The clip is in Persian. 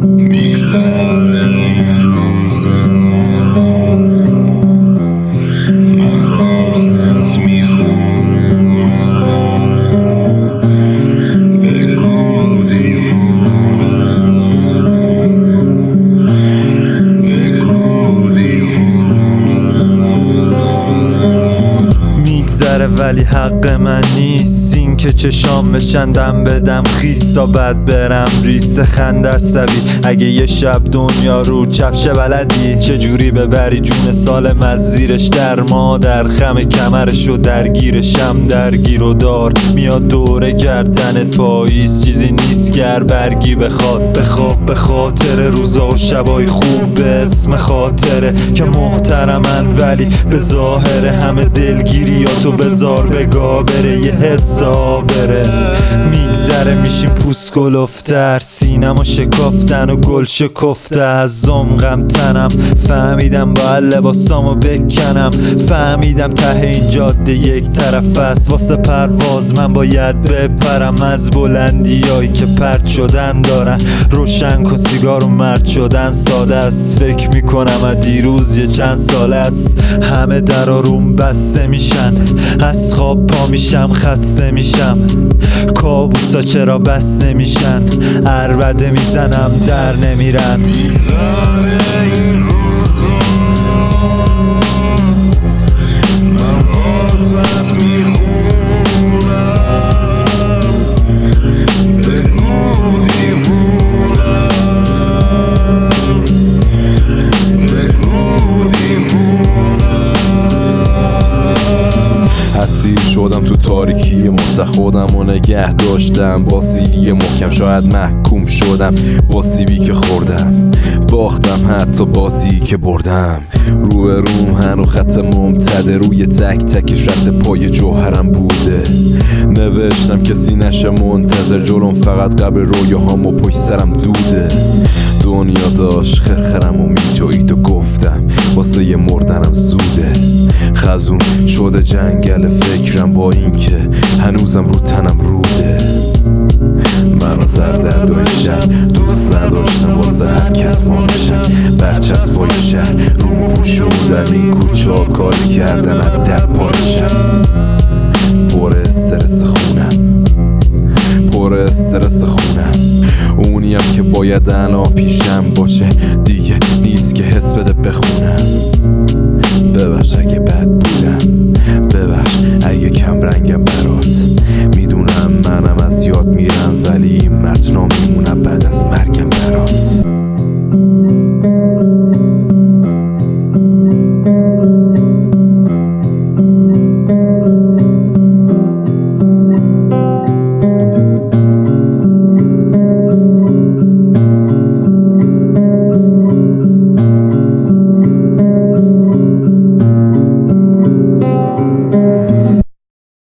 ولی حق من نیست این که چشام بشندم بدم خیستا بد برم ریس خنده عصبی. اگه یه شب دنیا رو چپشه بلدی چجوری ببری جون سالم از زیرش در مادر خم کمرش و درگیرشم درگیر و دار میاد دوره گردنت پاییز چیزی نیست گر برگی بخواب به خاطر روزا و شبای خوب به اسم خاطره که محترمن ولی به ظاهر همه دلگیریاتو بذار بگا بره یه حسا بره. میگذره میشیم پوست گلفتر سینم و شکافتن و گل شکفته از زمغم تنم. فهمیدم باید لباسامو بکنم فهمیدم ته این جاده یک طرف است واسه پرواز من باید بپرم از بلندیایی که پرت شدن دارن روشن کن سیگار و مرد شدن ساده است. فکر میکنم از دیروز یه چند ساله است همه درا روم بسته میشن از خواب پا میشم خسته میشم کابوسا چرا بسته میشن عربده میزنم در نمیرن. اسیر شدم تو تاریکی مخت خودم و نگه داشتم با سیلی محکم شاید محکوم شدم با سیبی که خوردم باختم حتی بازی که بردم رو به روم هنو خط ممتده روی تک تکش رد پای جوهرم بوده نوشتم کسی نشه منتظر جلوم فقط قبل رویاهام و پشت سرم دوده دنیا داشت خرخرم و میجایید و گفتم واسه یه مردنم زوده خزون شده جنگل فکرم با این که هنوزم رو تنم روده منو سردردای شب دوست نداشتم واسه هر کس مانشم برچسبای شهر روم پوشوندن این کوچه ها کاری کردن از در پارشم پر استرس خونم اونیم که باید الان پیشم باشه دیگه نیست که حس بده بخونم. ببخش اگه بد بودم ببخش اگه کم رنگم برات میدونم منم از یاد میرم ولی این متنا میمونه بعد از مرگم برات.